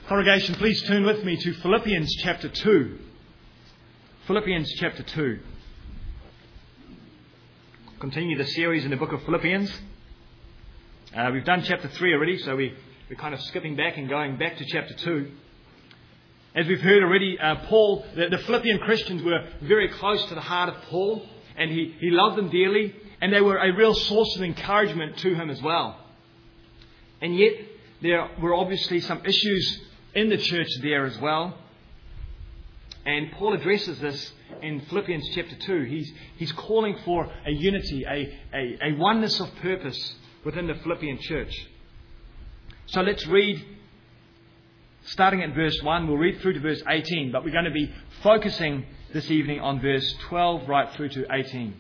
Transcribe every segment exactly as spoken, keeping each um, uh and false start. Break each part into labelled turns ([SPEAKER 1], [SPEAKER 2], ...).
[SPEAKER 1] Congregation, please turn with me to Philippians chapter two. Philippians chapter two. Continue the series in the book of Philippians. Uh, we've done chapter three already, so we, we're kind of skipping back and going back to chapter two. As we've heard already, uh, Paul, the, the Philippian Christians were very close to the heart of Paul, and he, he loved them dearly, and they were a real source of encouragement to him as well. And yet, there were obviously some issues in the church there as well. And Paul addresses this in Philippians chapter two. He's, he's calling for a unity, a, a, a oneness of purpose within the Philippian church. So let's read, starting at verse one. We'll read through to verse eighteen, but we're going to be focusing this evening on verse twelve right through to eighteen.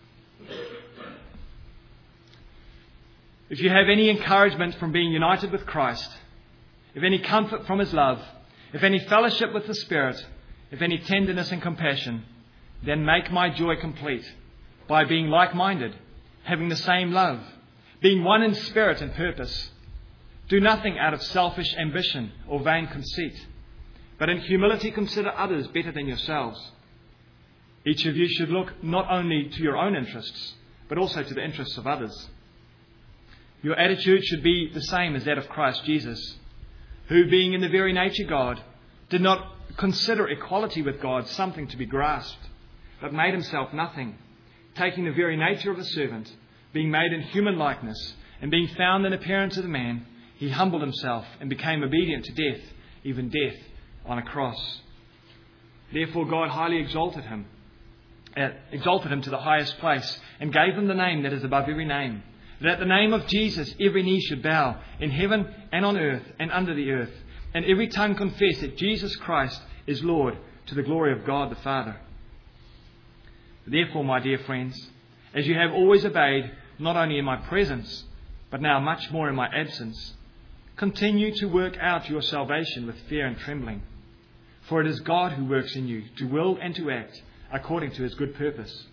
[SPEAKER 1] If you have any encouragement from being united with Christ, if any comfort from His love, if any fellowship with the Spirit, if any tenderness and compassion, then make my joy complete by being like-minded, having the same love, being one in spirit and purpose. Do nothing out of selfish ambition or vain conceit, but in humility consider others better than yourselves. Each of you should look not only to your own interests, but also to the interests of others. Your attitude should be the same as that of Christ Jesus, who, being in the very nature God, did not consider equality with God something to be grasped, but made Himself nothing, taking the very nature of a servant, being made in human likeness, and being found in appearance of a man, He humbled Himself and became obedient to death, even death on a cross. Therefore God highly exalted Him, uh, exalted Him to the highest place, and gave Him the name that is above every name, that at the name of Jesus every knee should bow, in heaven and on earth and under the earth, and every tongue confess that Jesus Christ is Lord, to the glory of God the Father. Therefore, my dear friends, as you have always obeyed, not only in my presence, but now much more in my absence, continue to work out your salvation with fear and trembling. For it is God who works in you to will and to act according to His good purpose.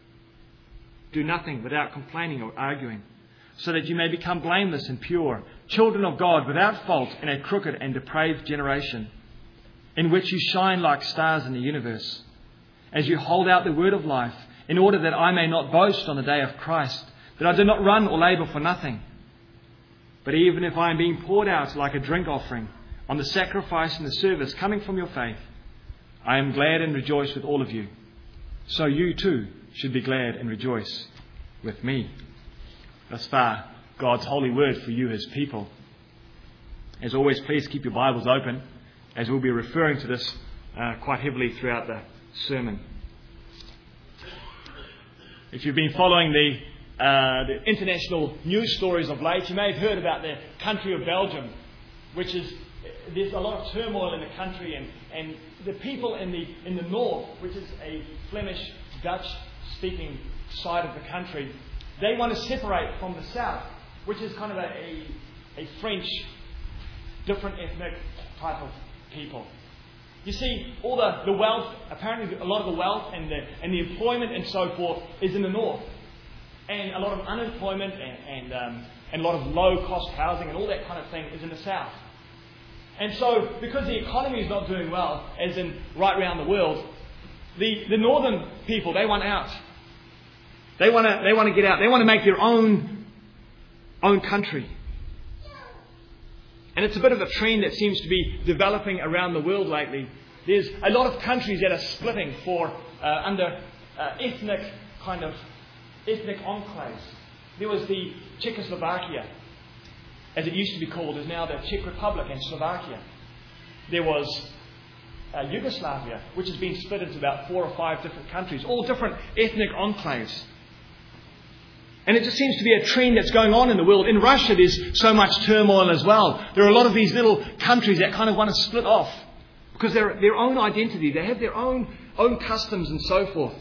[SPEAKER 1] Do nothing without complaining or arguing, so that you may become blameless and pure, children of God without fault in a crooked and depraved generation, in which you shine like stars in the universe, as you hold out the word of life, in order that I may not boast on the day of Christ, that I do not run or labour for nothing. But even if I am being poured out like a drink offering on the sacrifice and the service coming from your faith, I am glad and rejoice with all of you. So you too should be glad and rejoice with me. Thus far, God's holy word for you, His people. As always, please keep your Bibles open, as we'll be referring to this uh, quite heavily throughout the sermon. If you've been following the, uh, the international news stories of late, you may have heard about the country of Belgium, which is, there's a lot of turmoil in the country, and, and the people in the in the north, which is a Flemish, Dutch-speaking side of the country, they want to separate from the south, which is kind of a, a, a French, different ethnic type of people. You see, all the, the wealth, apparently a lot of the wealth and the, and the employment and so forth is in the north. And a lot of unemployment and, and, um, and a lot of low-cost housing and all that kind of thing is in the south. And so, because the economy is not doing well, as in right around the world, the, the northern people, they want out. They want to they want to get out. They want to make their own own country. And it's a bit of a trend that seems to be developing around the world lately. There's a lot of countries that are splitting for uh, under uh, ethnic kind of ethnic enclaves. There was the Czechoslovakia, as it used to be called, is now the Czech Republic and Slovakia. There was uh, Yugoslavia, which has been split into about four or five different countries, all different ethnic enclaves. And it just seems to be a trend that's going on in the world. In Russia, there's so much turmoil as well. There are a lot of these little countries that kind of want to split off because they're their own identity. They have their own, own customs and so forth.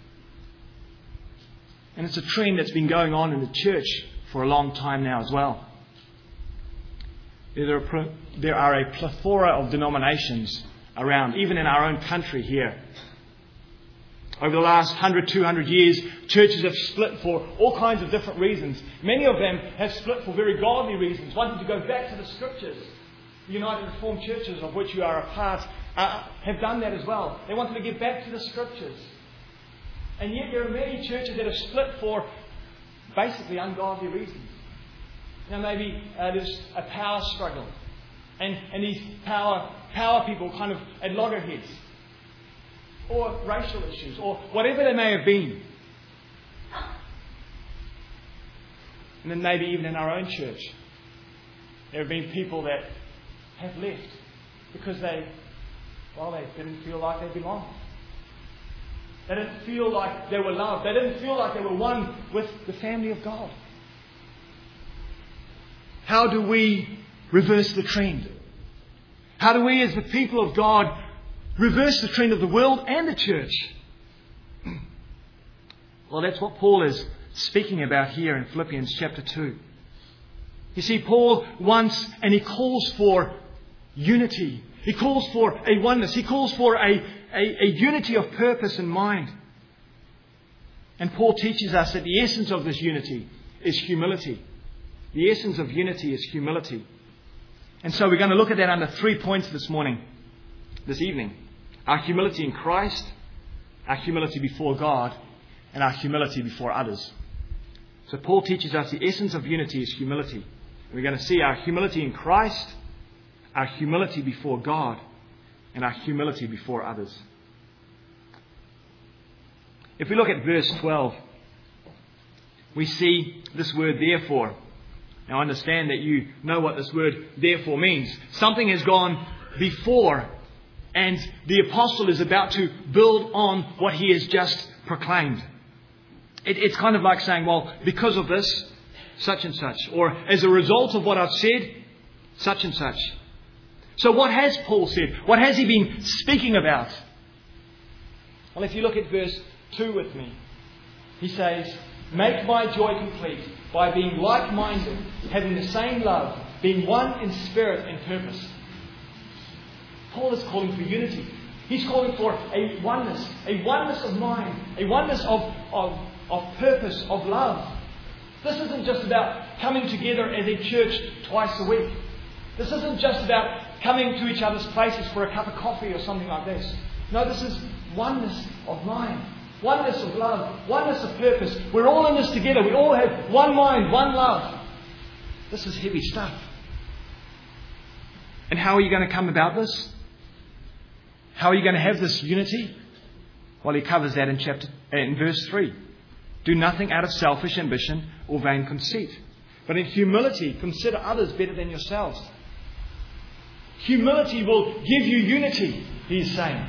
[SPEAKER 1] And it's a trend that's been going on in the church for a long time now as well. There are, there are a plethora of denominations around, even in our own country here. Over the last one hundred, two hundred years, churches have split for all kinds of different reasons. Many of them have split for very godly reasons, wanting to go back to the Scriptures. United Reformed churches, of which you are a part, uh, have done that as well. They wanted to get back to the Scriptures. And yet there are many churches that have split for basically ungodly reasons. You know, maybe uh, there's a power struggle. And, and these power, power people kind of at loggerheads. Or racial issues. Or whatever they may have been. And then maybe even in our own church, there have been people that have left because they, well, they didn't feel like they belonged. They didn't feel like they were loved. They didn't feel like they were one with the family of God. How do we reverse the trend? How do we, as the people of God, reverse the trend of the world and the church? Well, that's what Paul is speaking about here in Philippians chapter two. You see, Paul wants and he calls for unity. He calls for a oneness. He calls for a, a, a unity of purpose and mind. And Paul teaches us that the essence of this unity is humility. The essence of unity is humility. And so we're going to look at that under three points this morning, this evening. Our humility in Christ, our humility before God, and our humility before others. So Paul teaches us the essence of unity is humility. We're going to see our humility in Christ, our humility before God, and our humility before others. If we look at verse twelve, we see this word therefore. Now understand that you know what this word therefore means. Something has gone before, and the apostle is about to build on what he has just proclaimed. It, it's kind of like saying, well, because of this, such and such. Or as a result of what I've said, such and such. So what has Paul said? What has he been speaking about? Well, if you look at verse two with me, he says, make my joy complete by being like-minded, having the same love, being one in spirit and purpose. Paul is calling for unity. He's calling for a oneness, a oneness of mind, a oneness of, of, of purpose, of love. This isn't just about coming together as a church twice a week. This isn't just about coming to each other's places for a cup of coffee or something like this. No, this is oneness of mind, oneness of love, oneness of purpose. We're all in this together. We all have one mind, one love. This is heavy stuff. And how are you going to come about this? How are you going to have this unity? Well, he covers that in chapter in verse three. Do nothing out of selfish ambition or vain conceit, but in humility consider others better than yourselves. Humility will give you unity, he is saying.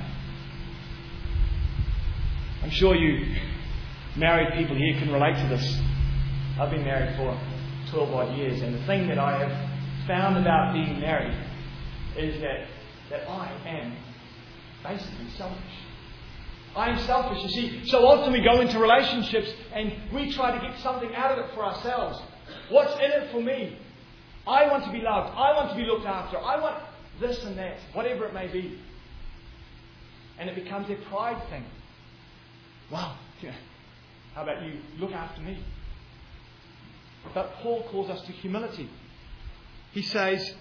[SPEAKER 1] I'm sure you married people here can relate to this. I've been married for twelve odd years, and the thing that I have found about being married is that, that I am basically selfish. I am selfish. You see, so often we go into relationships and we try to get something out of it for ourselves. What's in it for me? I want to be loved. I want to be looked after. I want this and that, whatever it may be. And it becomes a pride thing. Wow, yeah. How about you look after me? But Paul calls us to humility. He says,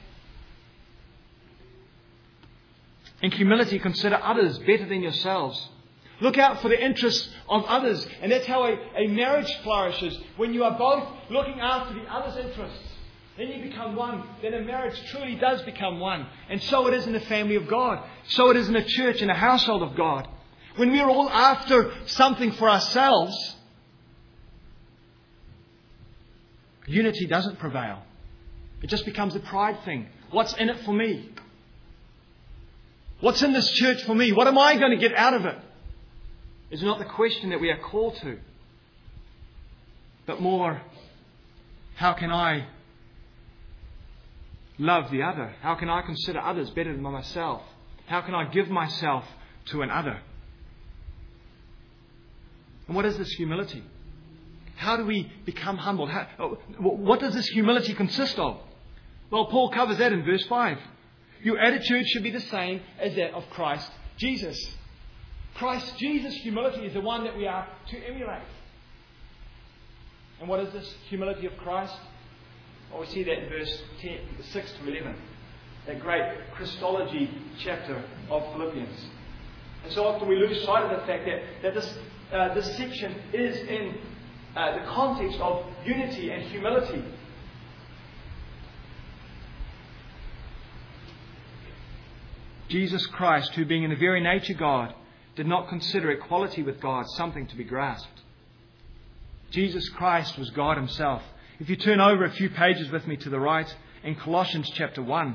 [SPEAKER 1] in humility, consider others better than yourselves. Look out for the interests of others. And that's how a, a marriage flourishes. When you are both looking after the other's interests, then you become one. Then a marriage truly does become one. And so it is in the family of God. So it is in a church, in a household of God. When we are all after something for ourselves, unity doesn't prevail. It just becomes a pride thing. What's in it for me? What's in this church for me? What am I going to get out of it? Is not the question that we are called to. But more, how can I love the other? How can I consider others better than myself? How can I give myself to another? And what is this humility? How do we become humble? How, what does this humility consist of? Well, Paul covers that in verse five. Your attitude should be the same as that of Christ Jesus. Christ Jesus' humility is the one that we are to emulate. And what is this humility of Christ? Well, we see that in verse ten, six to eleven. that great Christology chapter of Philippians. And so often we lose sight of the fact that, that this, uh, this section is in uh, the context of unity and humility. Jesus Christ, who being in the very nature God, did not consider equality with God something to be grasped. Jesus Christ was God Himself. If you turn over a few pages with me to the right, in Colossians chapter one,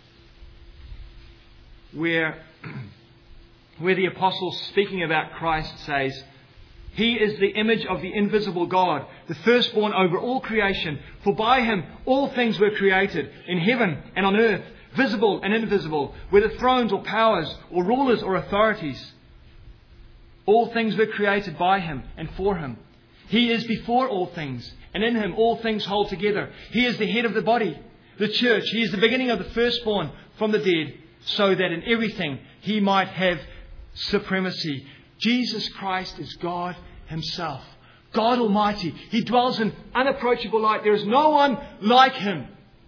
[SPEAKER 1] where, where the Apostle, speaking about Christ, says, He is the image of the invisible God, the firstborn over all creation. For by Him all things were created, in heaven and on earth, visible and invisible, whether thrones or powers or rulers or authorities. All things were created by Him and for Him. He is before all things, and in Him all things hold together. He is the head of the body, the church. He is the beginning of the firstborn from the dead, so that in everything He might have supremacy. Jesus Christ is God Himself, God Almighty. He dwells in unapproachable light. There is no one like Him.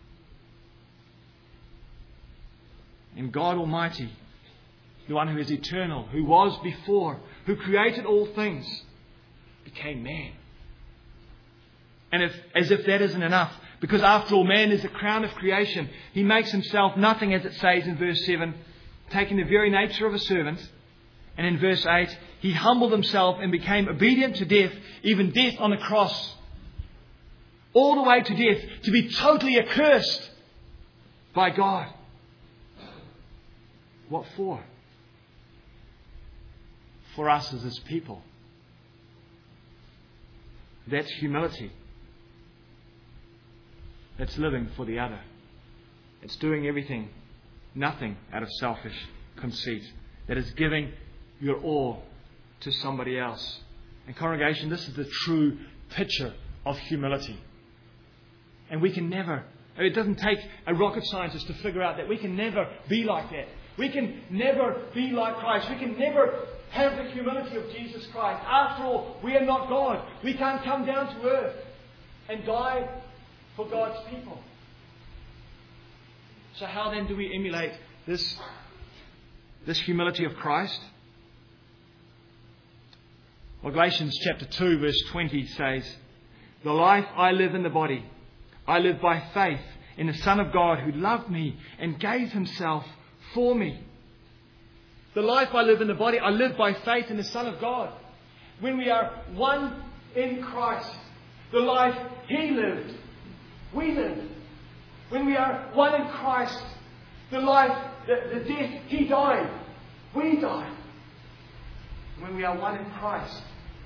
[SPEAKER 1] And God Almighty, the one who is eternal, who was before, who created all things, became man. And if, as if that isn't enough, because after all, man is the crown of creation, He makes Himself nothing, as it says in verse seven, taking the very nature of a servant. And in verse eight, He humbled Himself and became obedient to death, even death on the cross. All the way to death, to be totally accursed by God. What for? For us as His people. That's humility. That's living for the other. It's doing everything, nothing out of selfish conceit. That is giving your all to somebody else. And congregation, this is the true picture of humility. And we can never, it doesn't take a rocket scientist to figure out that we can never be like that. We can never be like Christ. We can never have the humility of Jesus Christ. After all, we are not God. We can't come down to earth and die for God's people. So how then do we emulate this, this humility of Christ? Well, Galatians chapter two verse twenty says, The life I live in the body, I live by faith in the Son of God who loved me and gave Himself for me. The life I live in the body, I live by faith in the Son of God. When we are one in Christ, the life He lived, we live. When we are one in Christ, the life, the, the death He died, we die. When we are one in Christ,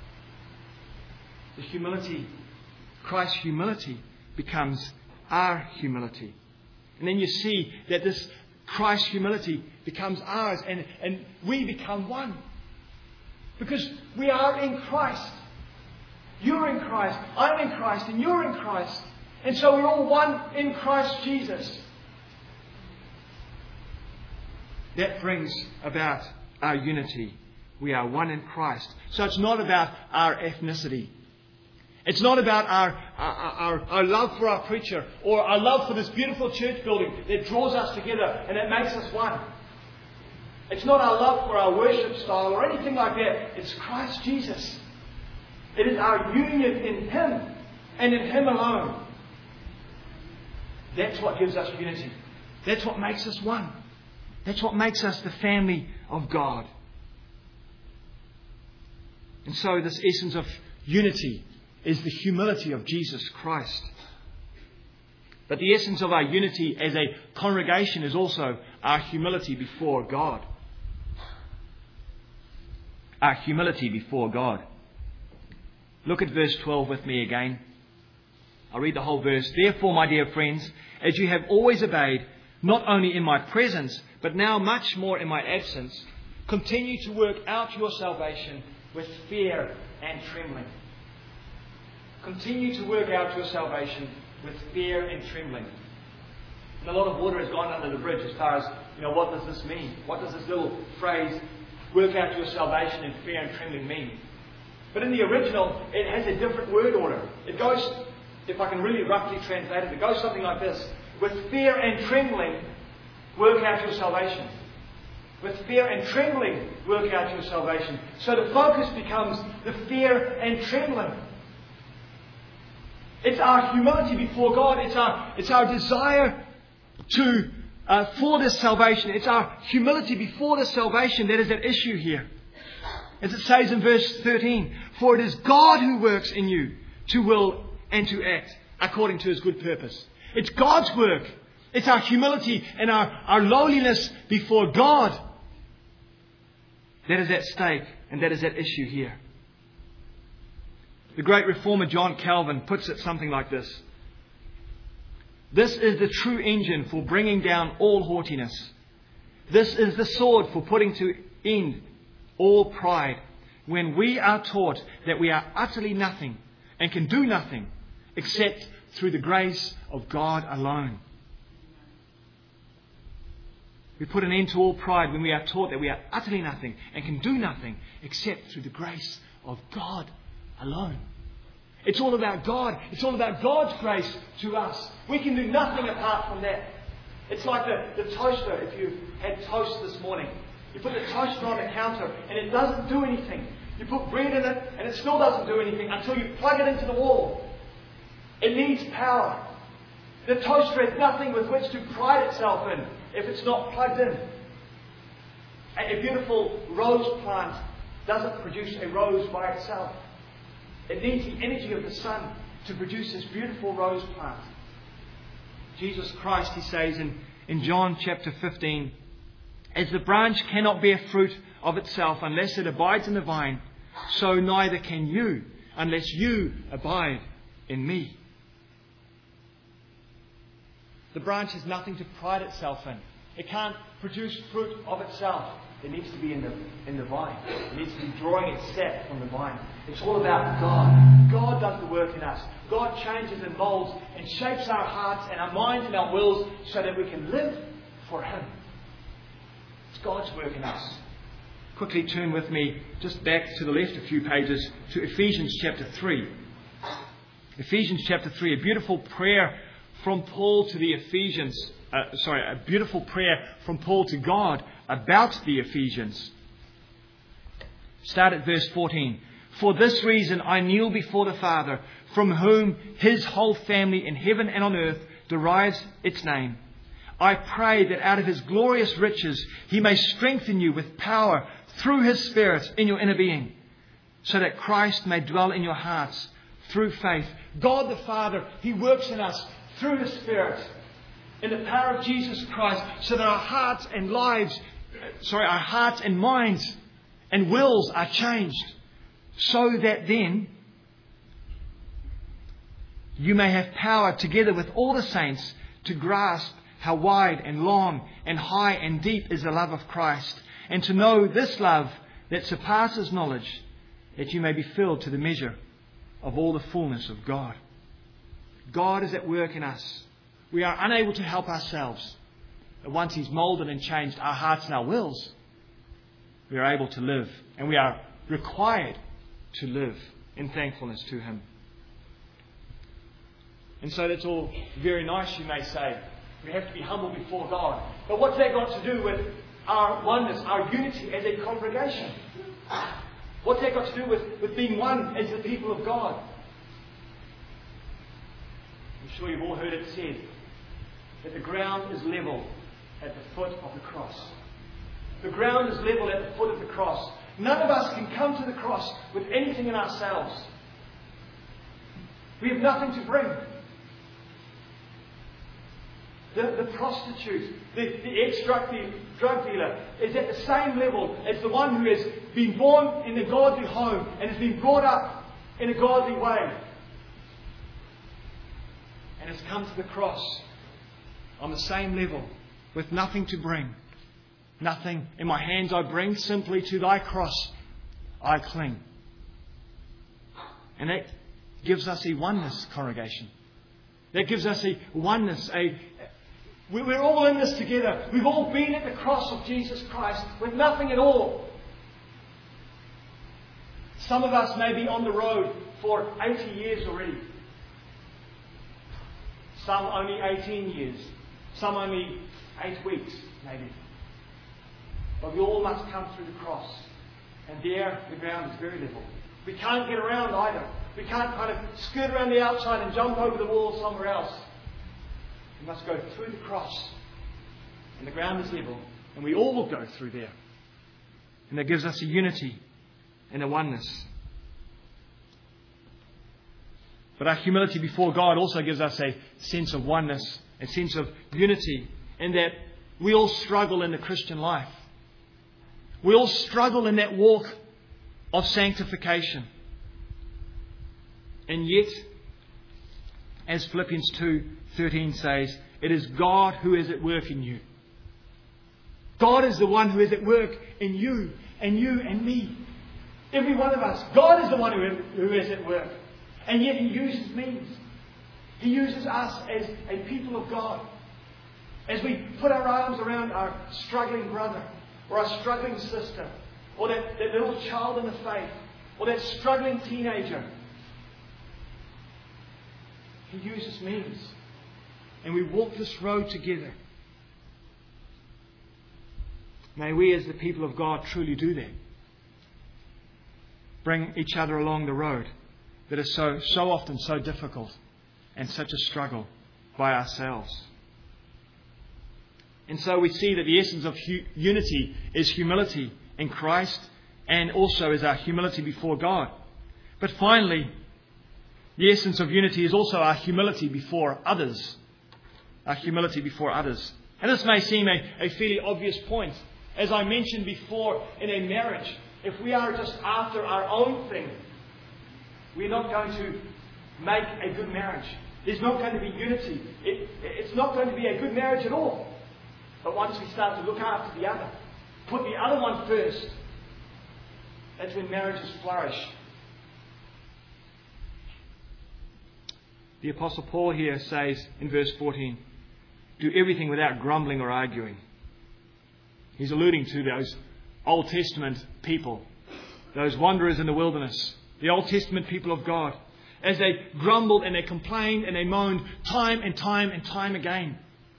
[SPEAKER 1] the humility, Christ's humility becomes our humility. And then you see that this Christ's humility becomes ours, and, and we become one. Because we are in Christ. You're in Christ, I'm in Christ, and you're in Christ. And so we're all one in Christ Jesus. That brings about our unity. We are one in Christ. So it's not about our ethnicity. It's not about our, our, our, our love for our preacher or our love for this beautiful church building that draws us together and that makes us one. It's not our love for our worship style or anything like that. It's Christ Jesus. It is our union in Him and in Him alone. That's what gives us unity. That's what makes us one. That's what makes us the family of God. And so this essence of unity is the humility of Jesus Christ. But the essence of our unity as a congregation is also our humility before God. Our humility before God. Look at verse twelve with me again. I'll read the whole verse. Therefore, my dear friends, as you have always obeyed, not only in my presence, but now much more in my absence, continue to work out your salvation with fear and trembling. Continue to work out your salvation with fear and trembling. And a lot of water has gone under the bridge as far as, you know, what does this mean? What does this little phrase, work out your salvation in fear and trembling, mean? But in the original, it has a different word order. It goes, if I can really roughly translate it, it goes something like this. With fear and trembling, work out your salvation. With fear and trembling, work out your salvation. So the focus becomes the fear and trembling. It's our humility before God. It's our, it's our desire to, uh, for this salvation. It's our humility before this salvation that is at issue here. As it says in verse thirteen, for it is God who works in you to will and to act according to His good purpose. It's God's work. It's our humility and our, our lowliness before God that is at stake and that is at issue here. The great reformer John Calvin puts it something like this. This is the true engine for bringing down all haughtiness. This is the sword for putting to end all pride. When we are taught that we are utterly nothing and can do nothing except through the grace of God alone. We put an end to all pride when we are taught that we are utterly nothing and can do nothing except through the grace of God alone. It's all about God. It's all about God's grace to us. We can do nothing apart from that. It's like the, the toaster. If you had toast this morning, you put the toaster on the counter and it doesn't do anything. You put bread in it and it still doesn't do anything until you plug it into the wall. It needs power. The toaster has nothing with which to pride itself in if it's not plugged in. A beautiful rose plant doesn't produce a rose by itself. It needs the energy of the sun to produce this beautiful rose plant. Jesus Christ, He says in, in John chapter fifteen, as the branch cannot bear fruit of itself unless it abides in the vine, so neither can you unless you abide in me. The branch has nothing to pride itself in. It can't produce fruit of itself. It needs to be in the, in the vine. It needs to be drawing its sap from the vine. It's all about God. God does the work in us. God changes and molds and shapes our hearts and our minds and our wills so that we can live for Him. It's God's work in us. Quickly turn with me just back to the left a few pages to Ephesians chapter three. Ephesians chapter three, a beautiful prayer from Paul to the Ephesians. Uh, sorry, a beautiful prayer from Paul to God about the Ephesians. Start at verse fourteen. For this reason I kneel before the Father, from whom His whole family in heaven and on earth derives its name. I pray that out of His glorious riches He may strengthen you with power through His Spirit in your inner being, so that Christ may dwell in your hearts through faith. God the Father, He works in us through the Spirit, in the power of Jesus Christ, so that our hearts and lives, sorry, our hearts and minds and wills are changed, so that then you may have power together with all the saints to grasp how wide and long and high and deep is the love of Christ, and to know this love that surpasses knowledge, that you may be filled to the measure of all the fullness of God. God is at work in us. We are unable to help ourselves. But once He's moulded and changed our hearts and our wills, we are able to live. And we are required to live in thankfulness to Him. And so that's all very nice, you may say. We have to be humble before God. But what's that got to do with our oneness, our unity as a congregation? What's that got to do with, with being one as the people of God? I'm sure you've all heard it said that the ground is level at the foot of the cross. The ground is level at the foot of the cross. None of us can come to the cross with anything in ourselves. We have nothing to bring. The, the prostitute, the, the ex-drug drug dealer is at the same level as the one who has been born in a godly home and has been brought up in a godly way and has come to the cross on the same level with nothing to bring. Nothing in my hands I bring, simply to Thy cross I cling. And that gives us a oneness, congregation. That gives us a oneness, a We're all in this together. We've all been at the cross of Jesus Christ with nothing at all. Some of us may be on the road for eighty years already. Some only eighteen years. Some only eight weeks, maybe. But we all must come through the cross. And there, the ground is very level. We can't get around either. We can't kind of skirt around the outside and jump over the wall somewhere else. We must go through the cross. And the ground is level. And we all will go through there. And that gives us a unity and a oneness. But our humility before God also gives us a sense of oneness, a sense of unity, in that we all struggle in the Christian life. We all struggle in that walk of sanctification. And yet, as Philippians two thirteen says, it is God who is at work in you. God is the one who is at work in you and you and me. Every one of us. God is the one who, who is at work. And yet He uses means. He uses us as a people of God. As we put our arms around our struggling brother or our struggling sister or that, that little child in the faith or that struggling teenager. He uses means. And we walk this road together. May we as the people of God truly do that. Bring each other along the road that is so, so often so difficult and such a struggle by ourselves. And so we see that the essence of hu- unity is humility in Christ and also is our humility before God. But finally, the essence of unity is also our humility before others. Our humility before others. And this may seem a, a fairly obvious point. As I mentioned before, in a marriage, if we are just after our own thing, we're not going to make a good marriage. There's not going to be unity. It, it's not going to be a good marriage at all. But once we start to look after the other, put the other one first, that's when marriages flourish. The Apostle Paul here says in verse fourteen, do everything without grumbling or arguing. He's alluding to those Old Testament people, those wanderers in the wilderness, the Old Testament people of God, as they grumbled and they complained and they moaned time and time and time again.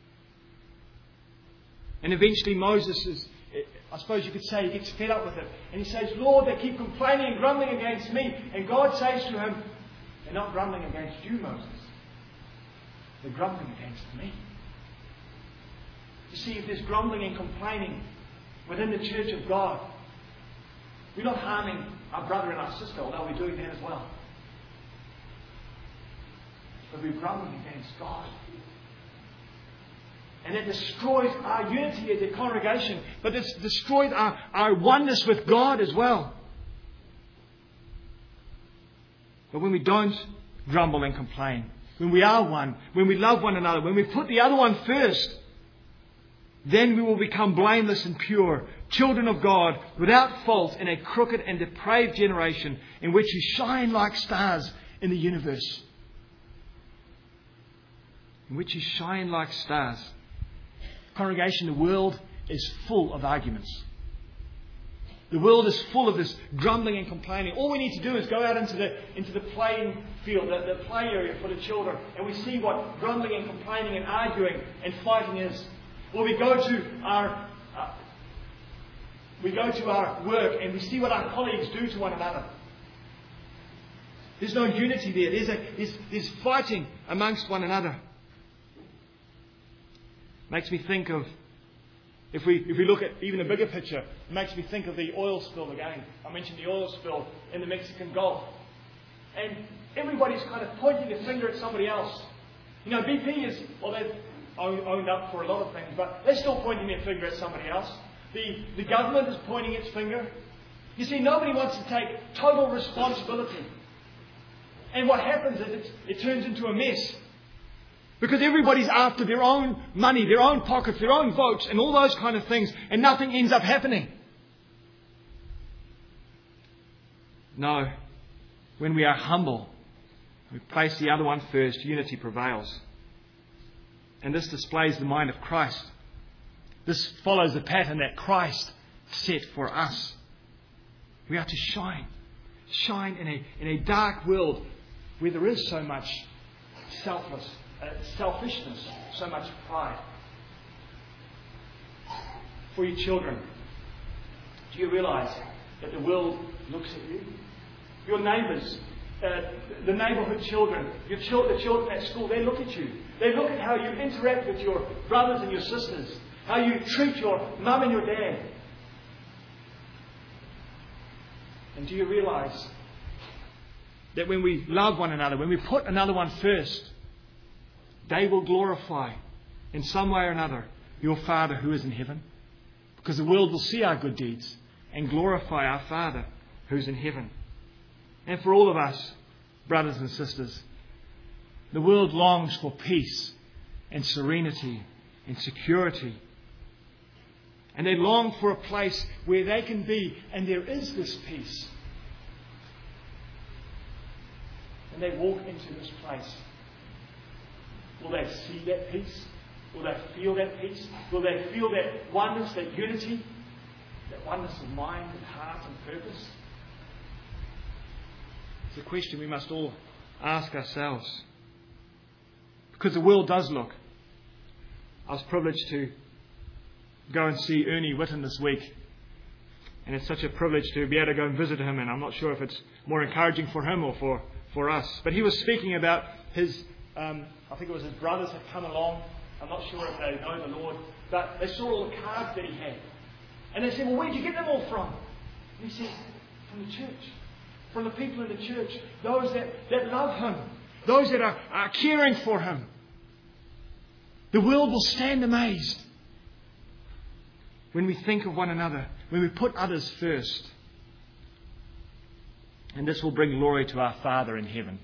[SPEAKER 1] And eventually Moses is, I suppose you could say, he gets fed up with it. And he says, Lord, they keep complaining and grumbling against me. And God says to him, they're not grumbling against you, Moses. They're grumbling against me. You see, if there's grumbling and complaining within the church of God, we're not harming our brother and our sister, although we're doing that as well. But we're grumbling against God. And it destroys our unity as a congregation, but it's destroyed our, our oneness with God as well. But when we don't grumble and complain, when we are one, when we love one another, when we put the other one first, then we will become blameless and pure, children of God, without fault in a crooked and depraved generation in which you shine like stars in the universe. In which you shine like stars. Congregation, the world is full of arguments. The world is full of this grumbling and complaining. All we need to do is go out into the into the playing field, the, the play area for the children, and we see what grumbling and complaining and arguing and fighting is. Or we go to our uh, we go to our work and we see what our colleagues do to one another. There's no unity there. There's a there's, there's fighting amongst one another. Makes me think of, if we if we look at even a bigger picture, it makes me think of the oil spill again. I mentioned the oil spill in the Mexican Gulf. And everybody's kind of pointing a finger at somebody else. You know, B P is, well, they've owned up for a lot of things, but they're still pointing their finger at somebody else. The, the government is pointing its finger. You see, nobody wants to take total responsibility. And what happens is it, it turns into a mess. Because everybody's after their own money, their own pockets, their own votes, and all those kind of things, and nothing ends up happening. No. When we are humble, we place the other one first, unity prevails. And this displays the mind of Christ. This follows the pattern that Christ set for us. We are to shine. Shine in a, in a dark world where there is so much selfless, uh, selfishness, so much pride. for your children. Do you realize that the world looks at you? Your neighbours, uh, the neighbourhood children, your children, the children at school, they look at you. They look at how you interact with your brothers and your sisters, how you treat your mum and your dad. And do you realise that when we love one another, when we put another one first, they will glorify in some way or another your Father who is in heaven? Because the world will see our good deeds and glorify our Father who's in heaven. And for all of us, brothers and sisters, the world longs for peace and serenity and security. And they long for a place where they can be, and there is this peace. And they walk into this place. Will they see that peace? Will they feel that peace? Will they feel that oneness, that unity, that oneness of mind and heart and purpose? It's a question we must all ask ourselves. Because the world does look. I was privileged to go and see Ernie Whitten this week. And it's such a privilege to be able to go and visit him. And I'm not sure if it's more encouraging for him or for, for us. But he was speaking about his, um, I think it was his brothers had come along. I'm not sure if they know the Lord. But they saw all the cards that he had. And they said, well, where did you get them all from? And he said, from the church. From the people in the church. Those that, that love him. Those that are, are caring for him. The world will stand amazed when we think of one another, when we put others first. And this will bring glory to our Father in heaven.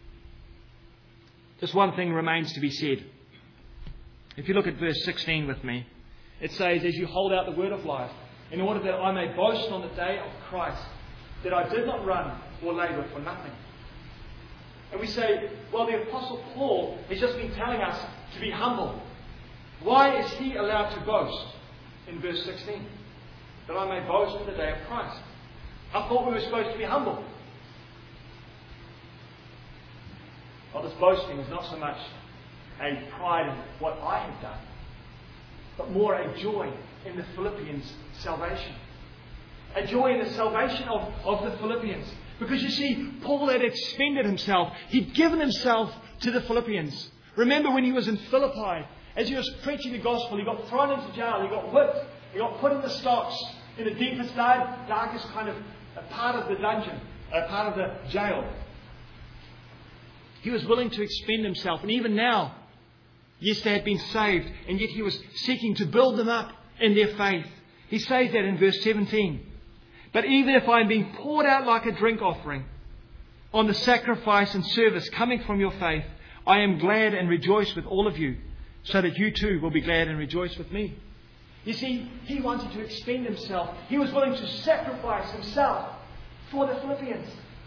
[SPEAKER 1] Just one thing remains to be said. If you look at verse sixteen with me, it says, as you hold out the word of life, in order that I may boast on the day of Christ, that I did not run or labour for nothing. And we say, well, the Apostle Paul has just been telling us to be humble. Why is he allowed to boast in verse sixteen? That I may boast in the day of Christ. I thought we were supposed to be humble. Well, this boasting is not so much a pride in what I have done, but more a joy in the Philippians' salvation. A joy in the salvation of, of the Philippians. Because you see, Paul had expended himself. He'd given himself to the Philippians. Remember when he was in Philippi, as he was preaching the gospel, he got thrown into jail, he got whipped, he got put in the stocks, in the deepest, dark, darkest kind of a part of the dungeon, a part of the jail. He was willing to expend himself. And even now, yes, they had been saved, and yet he was seeking to build them up in their faith. He says that in verse seventeen. But even if I am being poured out like a drink offering on the sacrifice and service coming from your faith, I am glad and rejoice with all of you, so that you too will be glad and rejoice with me. You see, he wanted to expend himself. He was willing to sacrifice himself for the Philippians.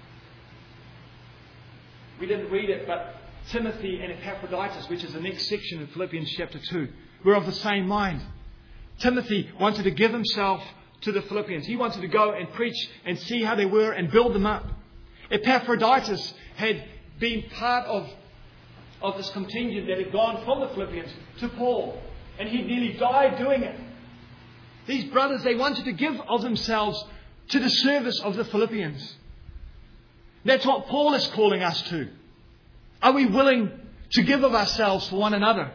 [SPEAKER 1] We didn't read it, but Timothy and Epaphroditus, which is the next section in Philippians chapter two, were of the same mind. Timothy wanted to give himself to the Philippians. He wanted to go and preach and see how they were and build them up. Epaphroditus had been part of, of this contingent that had gone from the Philippians to Paul. And he nearly died doing it. These brothers, they wanted to give of themselves to the service of the Philippians. That's what Paul is calling us to. Are we willing to give of ourselves for one another?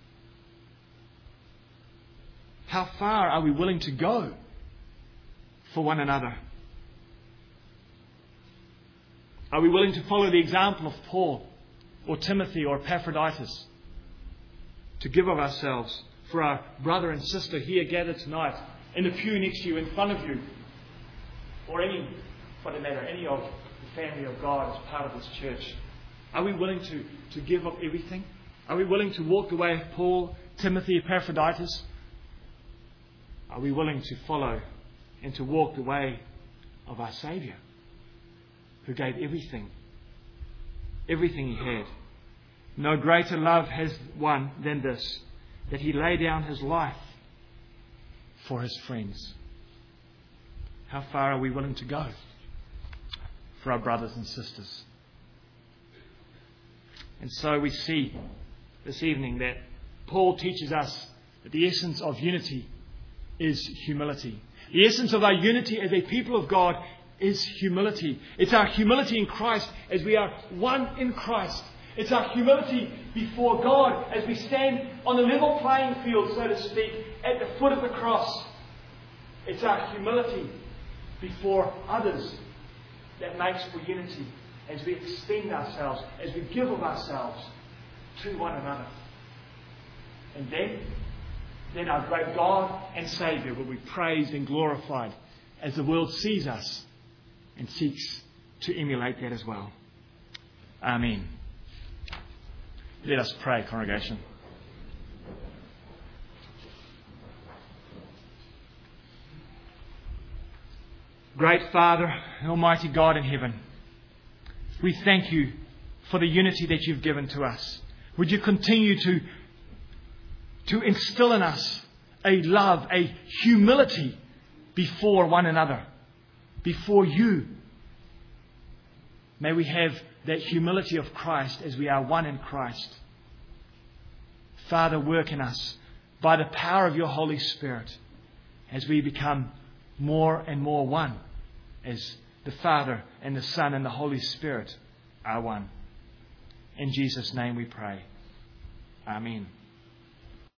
[SPEAKER 1] How far are we willing to go for one another? Are we willing to follow the example of Paul or Timothy or Epaphroditus? To give of ourselves for our brother and sister here gathered tonight, in the pew next to you, in front of you, or any, for that matter, any of the family of God as part of this church. Are we willing to, to give up everything? Are we willing to walk the way of Paul, Timothy, Epaphroditus? Are we willing to follow and to walk the way of our Saviour, who gave everything, everything He had? No greater love has one than this, that He lay down His life for His friends. How far are we willing to go for our brothers and sisters? And so we see this evening that Paul teaches us that the essence of unity is humility. The essence of our unity as a people of God is humility. It's our humility in Christ as we are one in Christ. It's our humility before God as we stand on the level playing field, so to speak, at the foot of the cross. It's our humility before others that makes for unity as we extend ourselves, as we give of ourselves to one another. And then, then our great God and Saviour will be praised and glorified as the world sees us and seeks to emulate that as well. Amen. Let us pray, congregation. Great Father, Almighty God in heaven, we thank you for the unity that you've given to us. Would you continue to, to instill in us a love, a humility before one another, before you. May we have that humility of Christ as we are one in Christ. Father, work in us by the power of your Holy Spirit as we become more and more one, as the Father and the Son and the Holy Spirit are one. In Jesus' name we pray. Amen.